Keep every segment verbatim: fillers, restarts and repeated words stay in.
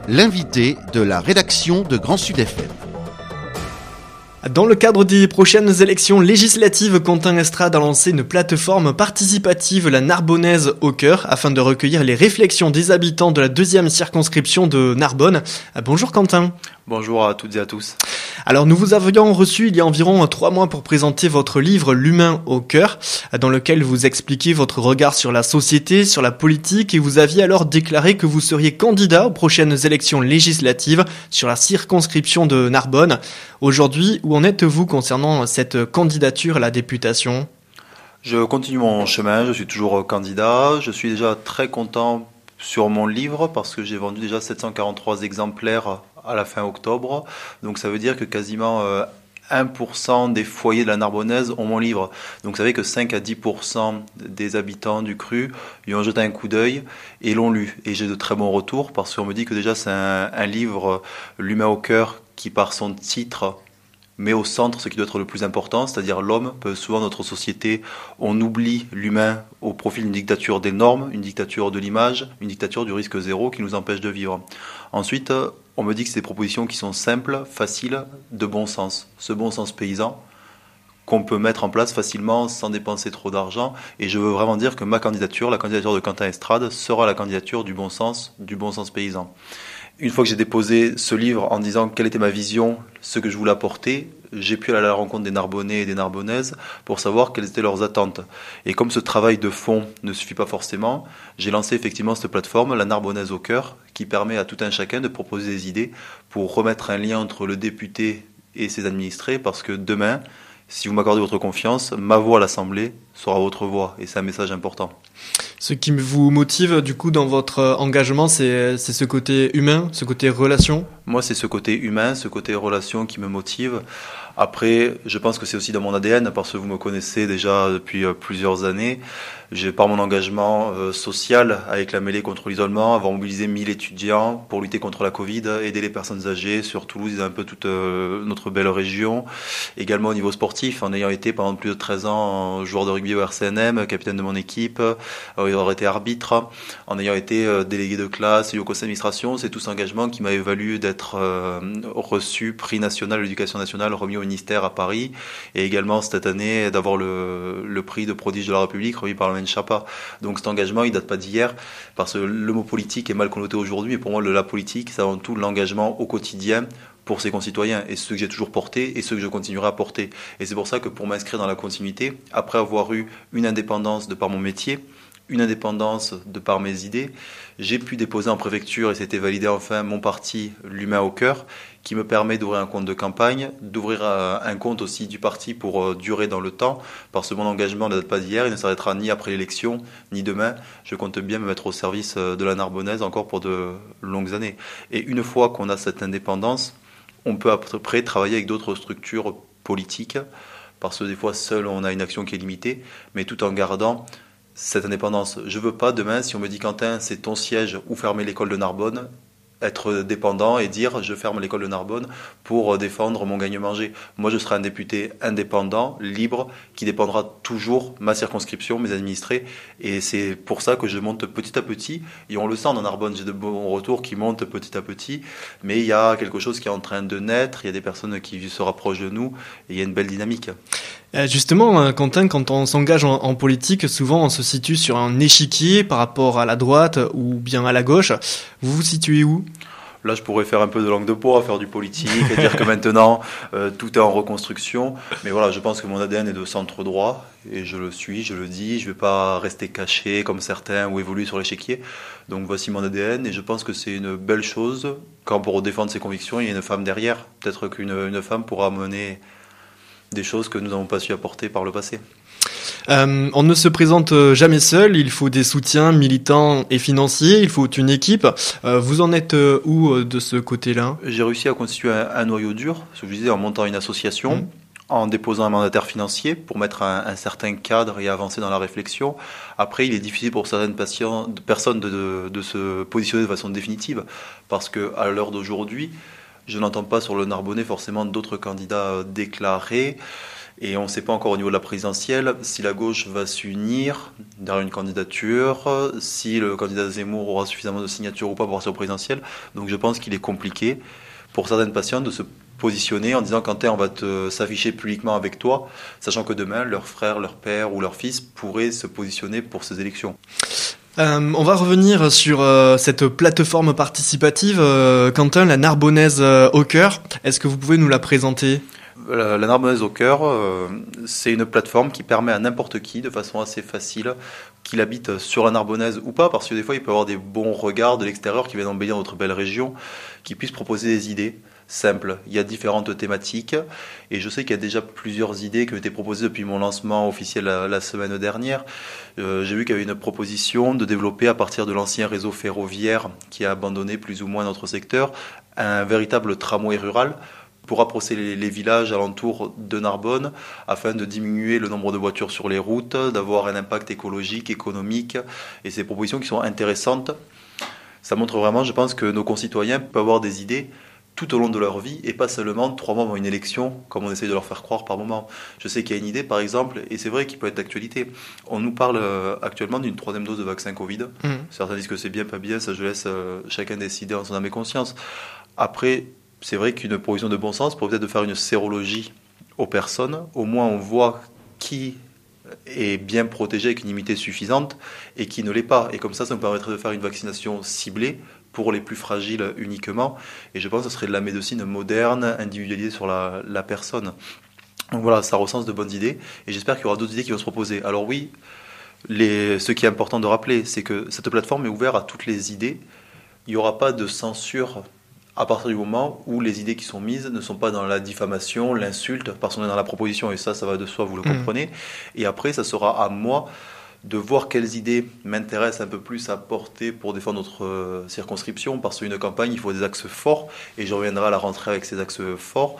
l'invité de la rédaction de Grand Sud F M. Dans le cadre des prochaines élections législatives, Quentin Estrade a lancé une plateforme participative, la Narbonnaise au cœur, afin de recueillir les réflexions des habitants de la deuxième circonscription de Narbonne. Bonjour Quentin. Bonjour à toutes et à tous. Alors nous vous avions reçu il y a environ trois mois pour présenter votre livre L'humain au cœur, dans lequel vous expliquez votre regard sur la société, sur la politique, et vous aviez alors déclaré que vous seriez candidat aux prochaines élections législatives sur la circonscription de Narbonne. Aujourd'hui, où en êtes-vous concernant cette candidature à la députation ? Je continue mon chemin, je suis toujours candidat, je suis déjà très content sur mon livre parce que j'ai vendu déjà sept cent quarante-trois exemplaires à la fin octobre, donc ça veut dire que quasiment euh, un pour cent des foyers de la Narbonnaise ont mon livre. Donc vous savez que cinq à dix pour cent des habitants du cru lui ont jeté un coup d'œil et l'ont lu. Et j'ai de très bons retours parce qu'on me dit que déjà c'est un, un livre, L'humain au cœur, qui par son titre met au centre ce qui doit être le plus important, c'est-à-dire l'homme. Souvent, notre société, on oublie l'humain au profit d'une dictature des normes, une dictature de l'image, une dictature du risque zéro qui nous empêche de vivre. Ensuite, on me dit que c'est des propositions qui sont simples, faciles, de bon sens. Ce bon sens paysan qu'on peut mettre en place facilement sans dépenser trop d'argent. Et je veux vraiment dire que ma candidature, la candidature de Quentin Estrade, sera la candidature du bon sens, du bon sens paysan. Une fois que j'ai déposé ce livre en disant quelle était ma vision, ce que je voulais apporter, j'ai pu aller à la rencontre des Narbonnais et des Narbonnaises pour savoir quelles étaient leurs attentes. Et comme ce travail de fond ne suffit pas forcément, j'ai lancé effectivement cette plateforme, la Narbonnaise au cœur, qui permet à tout un chacun de proposer des idées pour remettre un lien entre le député et ses administrés, parce que demain, si vous m'accordez votre confiance, ma voix à l'Assemblée sera votre voix, et c'est un message important. Ce qui vous motive du coup dans votre engagement, c'est, c'est ce côté humain, ce côté relation ? Moi, c'est ce côté humain, ce côté relation qui me motive. Après, je pense que c'est aussi dans mon A D N, parce que vous me connaissez déjà depuis plusieurs années. J'ai, par mon engagement euh, social avec la mêlée contre l'isolement, avoir mobilisé mille étudiants pour lutter contre la Covid, aider les personnes âgées sur Toulouse et un peu toute euh, notre belle région. Également au niveau sportif, en ayant été pendant plus de treize ans joueur de rugby au R C N M, capitaine de mon équipe, euh, ayant été arbitre, en ayant été euh, délégué de classe et au conseil d'administration. C'est tout cet engagement qui m'a valu d'être euh, reçu prix national de l'éducation nationale remis au ministère à Paris, et également cette année d'avoir le, le prix de prodige de la République remis par le Chapa. Donc cet engagement, il date pas d'hier, parce que le mot politique est mal connoté aujourd'hui, et pour moi, le, la politique, c'est avant tout l'engagement au quotidien pour ses concitoyens, et ceux que j'ai toujours portés, et ceux que je continuerai à porter. Et c'est pour ça que pour m'inscrire dans la continuité, après avoir eu une indépendance de par mon métier, une indépendance de par mes idées, j'ai pu déposer en préfecture, et c'était validé enfin, mon parti, L'humain au cœur, qui me permet d'ouvrir un compte de campagne, d'ouvrir un compte aussi du parti pour durer dans le temps, parce que mon engagement ne date pas d'hier, il ne s'arrêtera ni après l'élection, ni demain. Je compte bien me mettre au service de la Narbonnaise encore pour de longues années. Et une fois qu'on a cette indépendance, on peut après travailler avec d'autres structures politiques, parce que des fois, seul, on a une action qui est limitée, mais tout en gardant cette indépendance. Je veux pas demain, si on me dit Quentin, c'est ton siège ou fermer l'école de Narbonne, être dépendant et dire je ferme l'école de Narbonne pour défendre mon gagne-manger. Moi, je serai un député indépendant, libre, qui dépendra toujours ma circonscription, mes administrés. Et c'est pour ça que je monte petit à petit. Et on le sent dans Narbonne, j'ai de bons retours qui montent petit à petit. Mais il y a quelque chose qui est en train de naître. Il y a des personnes qui se rapprochent de nous. Et il y a une belle dynamique. Justement, Quentin, quand on s'engage en, en politique, souvent on se situe sur un échiquier par rapport à la droite ou bien à la gauche. Vous vous situez où ? Là, je pourrais faire un peu de langue de bois, faire du politique, et dire que maintenant, euh, tout est en reconstruction. Mais voilà, je pense que mon A D N est de centre droit, et je le suis, je le dis. Je ne vais pas rester caché comme certains ou évoluer sur l'échiquier. Donc voici mon A D N, et je pense que c'est une belle chose. Quand pour défendre ses convictions, il y a une femme derrière. Peut-être qu'une une femme pourra mener des choses que nous n'avons pas su apporter par le passé. Euh, on ne se présente jamais seul, il faut des soutiens militants et financiers, il faut une équipe. Euh, vous en êtes où de ce côté-là ? J'ai réussi à constituer un, un noyau dur, ce que je disais, en montant une association, mmh. en déposant un mandataire financier pour mettre un, un certain cadre et avancer dans la réflexion. Après, il est difficile pour certaines patients, personnes de, de, de se positionner de façon définitive, parce qu'à l'heure d'aujourd'hui, je n'entends pas sur le Narbonnais forcément d'autres candidats déclarés. Et on ne sait pas encore au niveau de la présidentielle si la gauche va s'unir derrière une candidature, si le candidat Zemmour aura suffisamment de signatures ou pas pour passer au présidentiel. Donc je pense qu'il est compliqué pour certaines patientes de se positionner en disant Quentin, on va te, s'afficher publiquement avec toi, sachant que demain, leur frère, leur père ou leur fils pourraient se positionner pour ces élections. Euh, on va revenir sur euh, cette plateforme participative. Euh, Quentin, la Narbonnaise euh, au cœur, est-ce que vous pouvez nous la présenter ? La, la Narbonnaise au cœur, euh, c'est une plateforme qui permet à n'importe qui, de façon assez facile, qu'il habite sur la Narbonnaise ou pas, parce que des fois il peut y avoir des bons regards de l'extérieur qui viennent embellir notre belle région, qui puissent proposer des idées simples. Il y a différentes thématiques, et je sais qu'il y a déjà plusieurs idées qui ont été proposées depuis mon lancement officiel la, la semaine dernière. Euh, j'ai vu qu'il y avait une proposition de développer à partir de l'ancien réseau ferroviaire qui a abandonné plus ou moins notre secteur, un véritable tramway rural pour rapprocher les, les villages alentours de Narbonne, afin de diminuer le nombre de voitures sur les routes, d'avoir un impact écologique, économique, et ces propositions qui sont intéressantes. Ça montre vraiment, je pense, que nos concitoyens peuvent avoir des idées tout au long de leur vie, et pas seulement trois mois avant une élection, comme on essaie de leur faire croire par moment. Je sais qu'il y a une idée, par exemple, et c'est vrai qu'il peut être d'actualité. On nous parle actuellement d'une troisième dose de vaccin Covid. Mmh. Certains disent que c'est bien, pas bien, ça je laisse chacun décider en son âme et conscience. Après, c'est vrai qu'une proposition de bon sens pourrait peut-être de faire une sérologie aux personnes. Au moins, on voit qui est bien protégé avec une immunité suffisante et qui ne l'est pas. Et comme ça, ça nous permettrait de faire une vaccination ciblée pour les plus fragiles uniquement. Et je pense que ce serait de la médecine moderne, individualisée sur la, la personne. Donc voilà, ça recense de bonnes idées. Et j'espère qu'il y aura d'autres idées qui vont se proposer. Alors oui, les, ce qui est important de rappeler, c'est que cette plateforme est ouverte à toutes les idées. Il n'y aura pas de censure à partir du moment où les idées qui sont mises ne sont pas dans la diffamation, l'insulte, parce qu'on est dans la proposition, et ça, ça va de soi, vous le comprenez. Mmh. Et après, ça sera à moi de voir quelles idées m'intéressent un peu plus à porter pour défendre notre euh, circonscription, parce qu'une campagne, il faut des axes forts, et je reviendrai à la rentrée avec ces axes forts.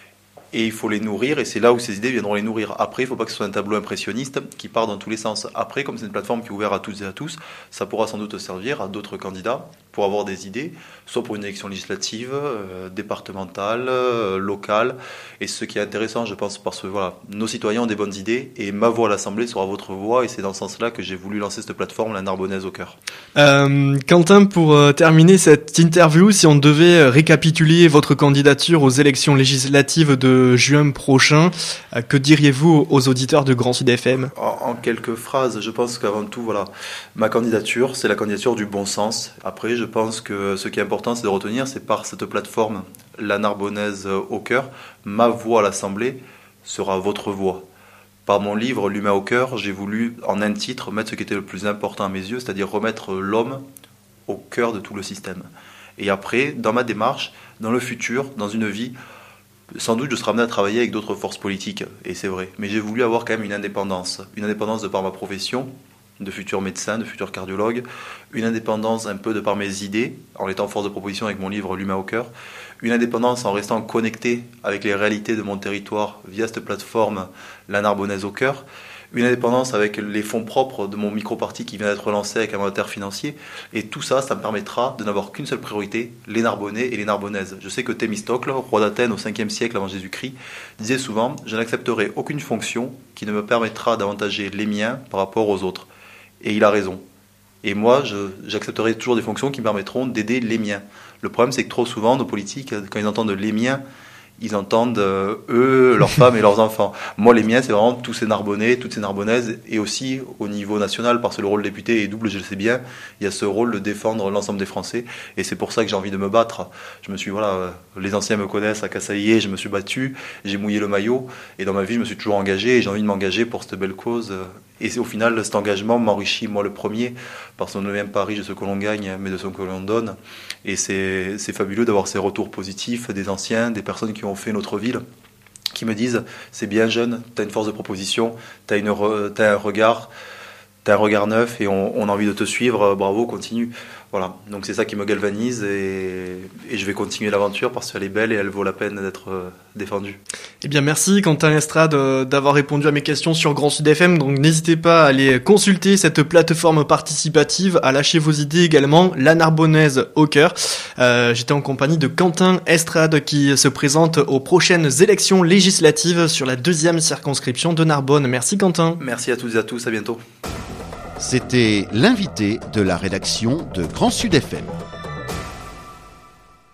Et il faut les nourrir, et c'est là où ces idées viendront les nourrir. Après, il ne faut pas que ce soit un tableau impressionniste qui part dans tous les sens. Après, comme c'est une plateforme qui est ouverte à toutes et à tous, ça pourra sans doute servir à d'autres candidats pour avoir des idées, soit pour une élection législative, euh, départementale, euh, locale. Et ce qui est intéressant, je pense, parce que voilà, nos citoyens ont des bonnes idées, et ma voix à l'Assemblée sera votre voix, et c'est dans ce sens-là que j'ai voulu lancer cette plateforme, la Narbonnaise au cœur. Euh, Quentin, pour euh, terminer cette interview, si on devait récapituler votre candidature aux élections législatives de juin prochain, euh, que diriez-vous aux auditeurs de Grand Sud F M ? en, en quelques phrases, je pense qu'avant tout, voilà, ma candidature, c'est la candidature du bon sens. Après, je pense que ce qui est important, c'est de retenir, c'est par cette plateforme, la Narbonnaise au cœur, ma voix à l'Assemblée sera votre voix. Par mon livre, L'humain au cœur, j'ai voulu, en un titre, mettre ce qui était le plus important à mes yeux, c'est-à-dire remettre l'homme au cœur de tout le système. Et après, dans ma démarche, dans le futur, dans une vie, sans doute je serai amené à travailler avec d'autres forces politiques, et c'est vrai. Mais j'ai voulu avoir quand même une indépendance. Une indépendance de par ma profession, de futur médecin, de futur cardiologue, une indépendance un peu de par mes idées, en étant force de proposition avec mon livre L'humain au cœur, une indépendance en restant connecté avec les réalités de mon territoire via cette plateforme La Narbonnaise au cœur, une indépendance avec les fonds propres de mon micro-parti qui vient d'être lancé avec un mandataire financier, et tout ça, ça me permettra de n'avoir qu'une seule priorité, les Narbonnais et les Narbonnaises. Je sais que Thémistocle, roi d'Athènes au cinquième siècle avant Jésus-Christ, disait souvent « Je n'accepterai aucune fonction qui ne me permettra d'avantager les miens par rapport aux autres ». Et il a raison. Et moi, je, j'accepterai toujours des fonctions qui me permettront d'aider les miens. Le problème, c'est que trop souvent, nos politiques, quand ils entendent les miens, ils entendent euh, eux, leurs femmes et leurs enfants. Moi, les miens, c'est vraiment tous ces Narbonnais, toutes ces Narbonnaises, et aussi au niveau national, parce que le rôle de député est double, je le sais bien. Il y a ce rôle de défendre l'ensemble des Français, et c'est pour ça que j'ai envie de me battre. Je me suis, voilà, euh, les anciens me connaissent à Cassaillé, je me suis battu, j'ai mouillé le maillot, et dans ma vie, je me suis toujours engagé, et j'ai envie de m'engager pour cette belle cause. Et c'est, au final, cet engagement m'enrichit, moi, le premier, parce qu'on ne vient pas riche de ce que l'on gagne, mais de ce que l'on donne. Et c'est, c'est fabuleux d'avoir ces retours positifs des anciens, des personnes qui ont fait notre ville, qui me disent « c'est bien jeune, tu as une force de proposition, tu as un regard, tu as un regard neuf et on, on a envie de te suivre, bravo, continue ». Voilà, donc c'est ça qui me galvanise et, et je vais continuer l'aventure parce qu'elle est belle et elle vaut la peine d'être euh, défendue. Eh bien merci Quentin Estrade euh, d'avoir répondu à mes questions sur Grand Sud F M, donc n'hésitez pas à aller consulter cette plateforme participative, à lâcher vos idées également, la Narbonnaise au cœur. Euh, j'étais en compagnie de Quentin Estrade qui se présente aux prochaines élections législatives sur la deuxième circonscription de Narbonne. Merci Quentin. Merci à toutes et à tous, à bientôt. C'était l'invité de la rédaction de Grand Sud F M.